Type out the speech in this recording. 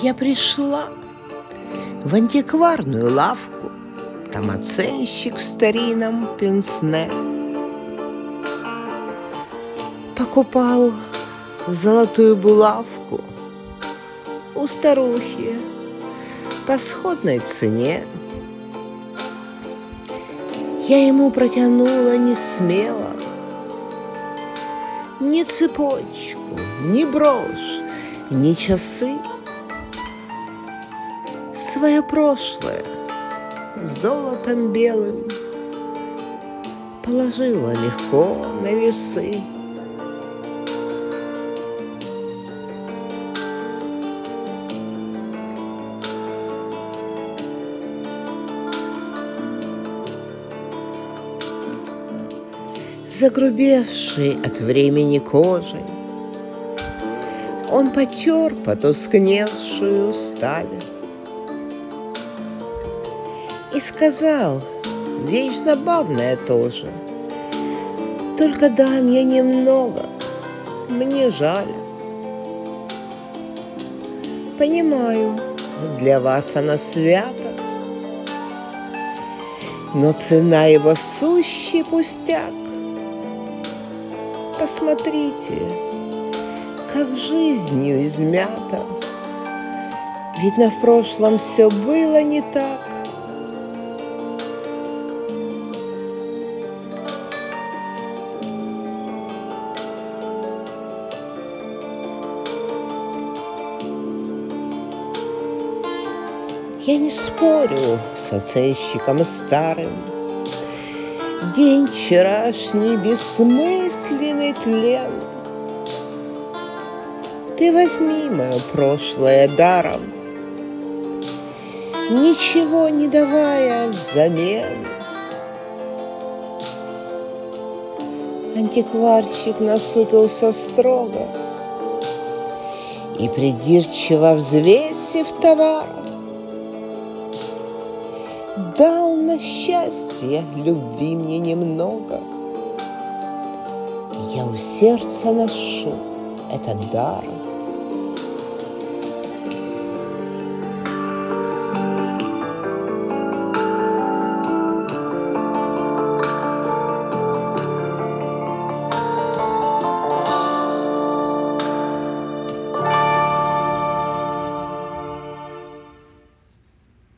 Я пришла в антикварную лавку, там оценщик в старинном пенсне покупал золотую булавку у старухи по сходной цене. Я ему протянула не смело ни цепочку, ни брошь, ни часы. Свое прошлое золотом белым положила легко на весы. Загрубевший от времени кожей, он потер потускневшую сталь и сказал вещь забавная тоже: только дам я немного, мне жаль. Понимаю, для вас она свята, но цена его сущий пустяк. Посмотрите, как жизнью измята. Видно, в прошлом все было не так. Я не спорю с оценщиком старым. День вчерашний бессмысленный тлен. Ты возьми мое прошлое даром, ничего не давая взамен. Антикварщик насупился строго и, придирчиво взвесив товар, дал на счастье любви мне немного. Я у сердца ношу этот дар.